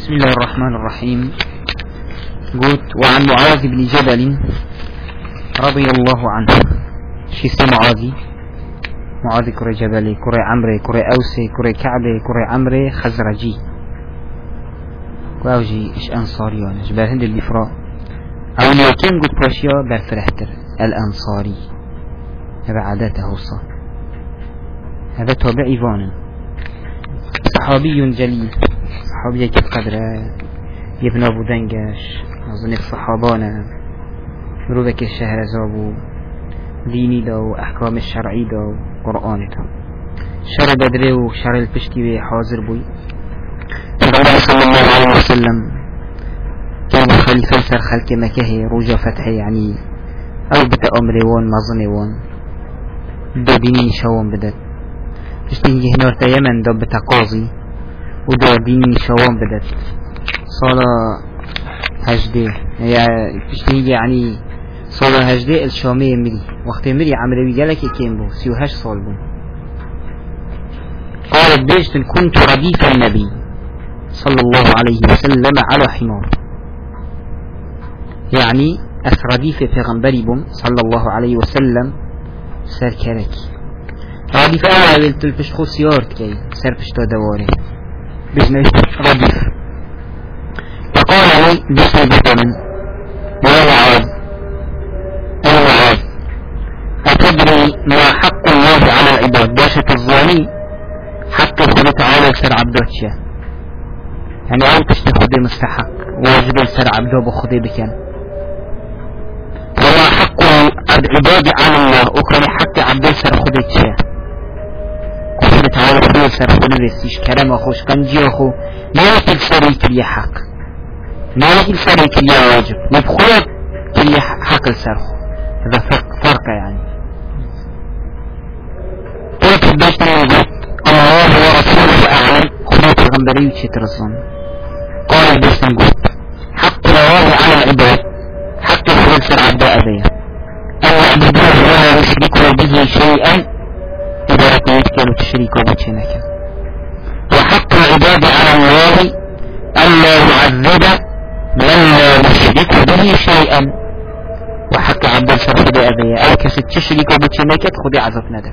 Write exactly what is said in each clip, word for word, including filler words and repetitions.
بسم الله الرحمن الرحيم. قلت وعن معاذ بن جبل رضي الله عنه. شي اسمه معاذ؟ معاذ كري جبلي كري عمري كري أوسي كري كعبي كري عمري خزرجي واوجي إيش أنصاريان إيش برهند الدفراء أو ليكن قلت باشيا برفرحتر الأنصاري هذا عادته صح. هذا تابع إيفان صحابي جليل، صحابي كيف قدره يبنى أبو دنجش أظن الصحابانا مروبك الشهر زابو ديني دا وأحكام الشرعي دا وقرآن دا شر بدري وشر البشتي حاضر بوي. النبي صلى الله عليه وسلم كان خليفة سر خلق مكه رجا فتحي يعني أو بتا أمري وان مظني وان دا ديني شوان بدت بشتنجي هنورتا يمن دا بتا قاضي ودا ديني شوان بدت صلاة هجدي يعني بشتنجي يعني صلاة هجدي الشامية مري وقت مري عمروي جالك كيم بو سيوهاش صال بو. قالت بيشت كنت رديف النبي صلى الله عليه وسلم على حمار، يعني أسرديف پیغمبری بوم صلى الله عليه وسلم سركرك رديف أول تلفش خو سيار كي سرپشتا دواره بجنش رديف. فقال لي بسم بطمن يا معاذ يا معاذ أتدري ما حق الله على العباد؟ باشة الظالمي حق الله تعالى سر عبدوتشا يعني أول تشتي خدي مستحق واجب سر عبدو بخدي بكن. وما حق العباد على الله أكرم حق عبدو سر خدي تشا الله تعالى خدي سر خدي بسيش كلام أخوش كنجي أخو ما يكل سريك لي حق ما يكل سريك لي واجب مبخوت كلي حق السرخ. هذا فرق, فرق يعني. قلت بدأت نوزت الله ورسوله أعلم خلوة الغنبري وشترسون. قال بس نقول حق الله على العباد حق الخلوة سر عباء ذي أن يعبدوه ولا يشركوا به شيئا إذا ركوا يتكلوا تشريكوا بشنك. وحق العباد على الله أن لا يعذب من لا يشرك به شيئا. وحق عبد السر خدي أذية أو كست تشرك وبتشنكت خدي عذف ندى.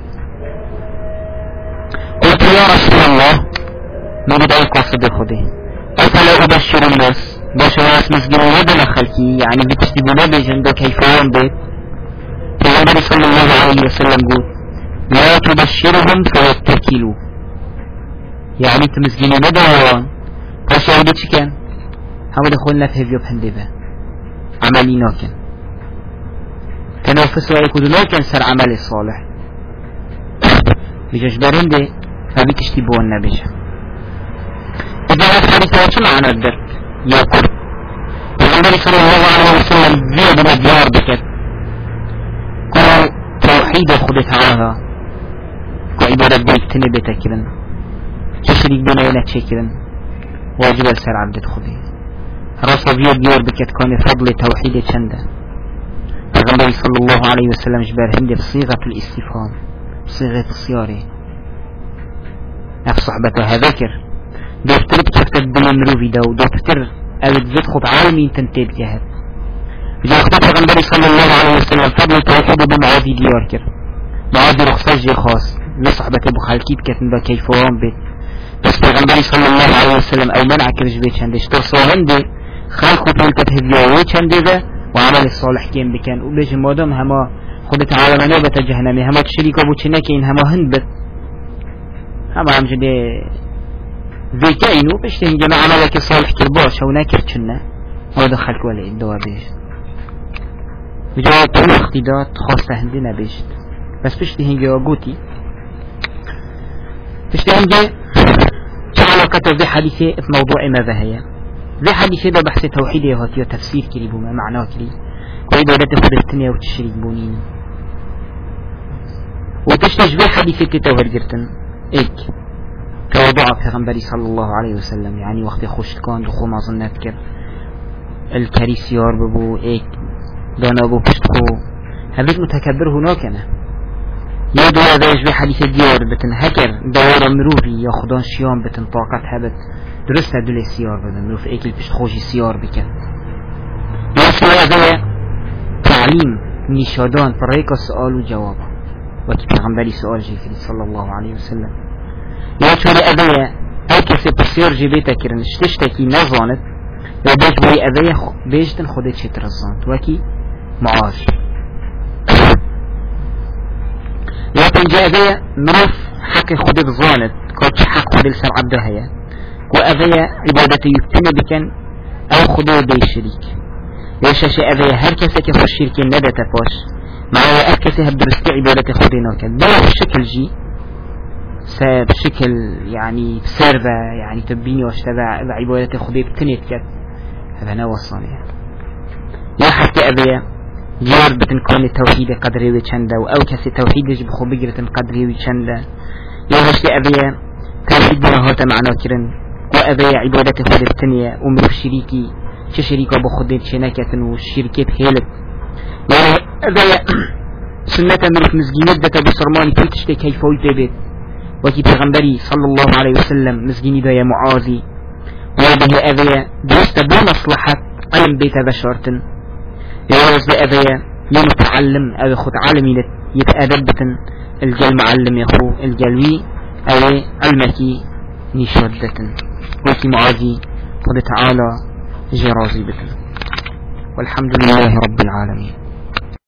قلت يا رسول الله ما بدأ يقصد خدي أفلا أبشر الناس باشر الناس مسجنون ودنا خلقي يعني بتشتبنا بجندو كيفون بيت. فالنبي صلى الله عليه وسلم قول لا تبشرهم فيتكلوا يعني تمسجنون ودنا باشر بيتش كان هم دخلنا في هفيو بهندبه عملي ناكن تنافس ويكون ناكن سر عمل الصالح بيجاش برنده فبي تشتبه النبيش. إذا الحديثات شو معنى الدرك يأكل النبي صلى الله عليه وسلم زياد من الديار بكت قال توحيد خد تعالى وعبادة بيك تنبتك كذن تشريك بنا ينتشي كذن واجب السر عبدت خذي رسول زياد ديار بكت كان فضل توحيد شنده. النبي صلى الله عليه وسلم جبر هندي بصيغة الاستفهام بصيغة الصيارة نفس صحبته هذاكر دفتر بكفت الدنيا مروفي دو دفتر او تزدخط عالمي تنتيب جهد إذا اخبرت النبي صلى الله عليه وسلم فضل توحيد بمعاذي ديار كر معاذي رخصة خاص لصحبته بخالكي بكتن بكيفوان بيت بس النبي صلى الله عليه وسلم او منع كرش بيت شندش تصوى هندي خالقو تلتت هديوه شنده وعمل الصالح كين بكان وبيج مادام هما خدت على منابة جهنمي هما تشريك أبو تشنكين هما هندبت هما هم جدي ذيكينو بشتين جمع عملك الصالح كرباش هو ناكر تشنا هو دخلك ولا الدواء بيجت بجواب طول اختيدات خاصة هندنا بيجت بس بشتين جوابوتي بشتين جي علاقة ذي حديثي في موضوع ماذا هي ذي حديثي ده بحث توحيدي وهاتيو تفسير كلي بوما معناه كلي وإذا تاخد الدنيا وتشريك بونين وتشتج بي حديثي تتوهر جرتن إيك كوضع پیغمبري صلى الله عليه وسلم يعني وقت خوش كان دخو ما ظنات كر الكريسيار ببو إيك دانا بو بشتخو هذيك متكبر هناكنا يدو هذا يجبي حديث ديار بتن هكر دوار مروفي ياخدان شيام بتن طاقت هبت درست دل سیار بدن مروف ایکل پشت خوشی سیار بکن یا سوال اوه تعلیم نیشادان پرایک سؤال و جواب وکی پیغمبری سؤال جیکری صلی الله علیه وسلم یا چوری اوه هر کسی بسیار جبیتا کرن شتشتکی نزاند یا بیش بوی اوه بیشتن خوده چه ترزاند وکی معاذ یا پنجا اوه مروف حق خود بزاند که حق خود لسر عبده هيا و اوه عبادت یکتنه بکن او خدا بی شریک یا شش اوه هر کسی که خوش شرکی ندته پاش مع هر کسی هب درستی عبادت خود ناکن بلا بشکل جی بشكل يعني سيرفا يعني تبيني واشتبع بعبادة خدي بتنيت كت هذا نوصاني يا حتى أبيا جار بتن كون التوحيد قدري وشندا أو كسي توحيد يجب خو بجرة قدري وشندا يا هشتي أبيا توحيد بنا هات معنا كرن وأبيا عبادة خدي بتنية ومرف شريكي شريكة بخدي شنكة والشركة بهيلت يعني أبيا سنة مرف مزجينة دتا بصرماني كيتشتي كيفوي بيبت وكي پیغمبری صلى الله عليه وسلم مزجيني دا يا معاذي وهذه أذية درست بو مصلحة علم بيت بشارتن يوز بأذية يمتعلم أو خد عالمي يتأدبتن الجل معلم يخو الجلوي أو علمكي نشادتن وكي معاذي قد تعالى جرازي بتن والحمد لله رب العالمين.